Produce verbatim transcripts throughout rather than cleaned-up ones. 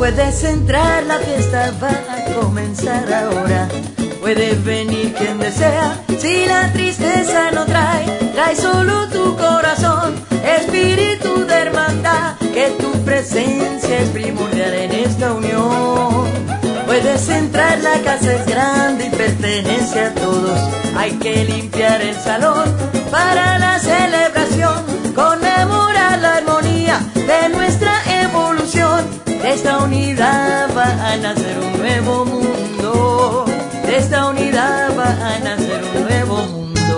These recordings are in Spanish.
Puedes entrar, la fiesta va a comenzar ahora. Puede venir quien desea, si la tristeza no trae, trae solo tu corazón, espíritu de hermandad, que tu presencia es primordial en esta unión. Puedes entrar, la casa es grande y pertenece a todos. Hay que limpiar el salón para la celebración, conmemorar la armonía de nuestra evolución. De esta unidad va a nacer un nuevo mundo. De esta unidad va a nacer un nuevo mundo.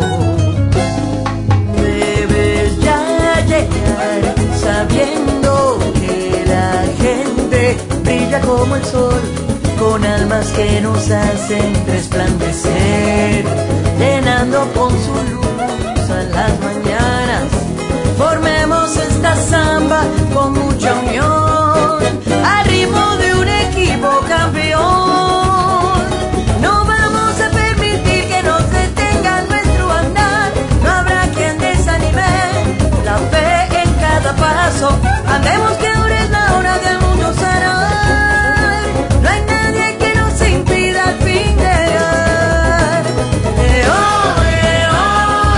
Debes ya llegar sabiendo que la gente brilla como el sol, con almas que nos hacen resplandecer, llenando con su luz a las mañanas. Formemos esta samba con mucha unión, al ritmo de un equipo campeón. No vamos a permitir que nos detenga nuestro andar, no habrá quien desanime la fe en cada paso. Andemos que ahora es la hora del mundo sanar, no hay nadie que nos impida al fin llegar. Eh, oh, eh, oh,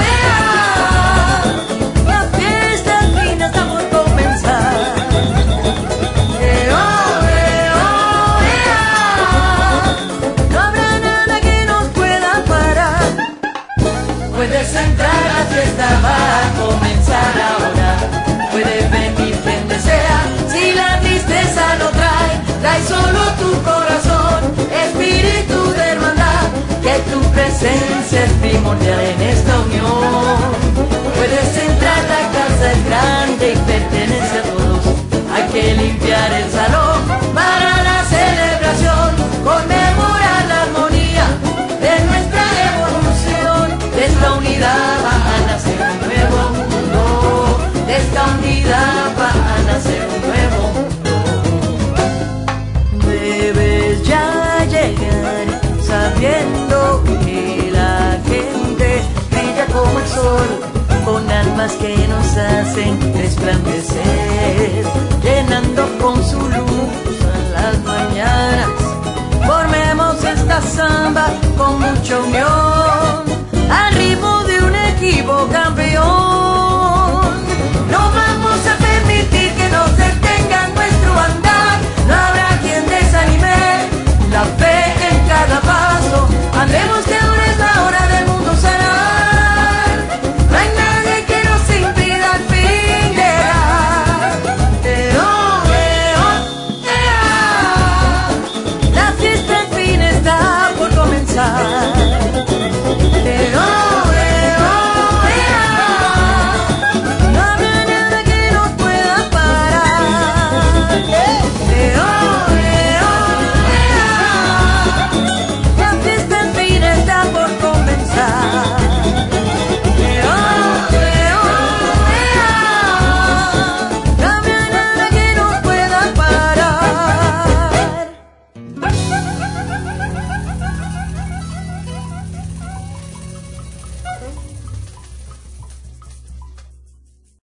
eh, la fiesta al fin está por comenzar. Eh, oh, eh, oh, eh, no habrá nada que nos pueda parar. Puedes entrar, la fiesta va a comenzar ahora. Puede venir quien desea, si la tristeza no trae, trae solo tu corazón, espíritu de hermandad, que tu presencia es primordial en esta unión. Puedes entrar, la casa es grande y pertenece a todos. Hay que limpiar el salón para la celebración, conmemorar la armonía de nuestra evolución. De esta unidad